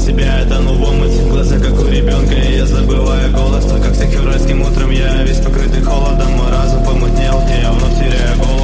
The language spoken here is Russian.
себя я тону в омуте. Глаза как у ребенка, и я забываю голос. Но как всех февральским утром я весь покрытый холодом. Мой разум помутнел, и я вновь теряю голос.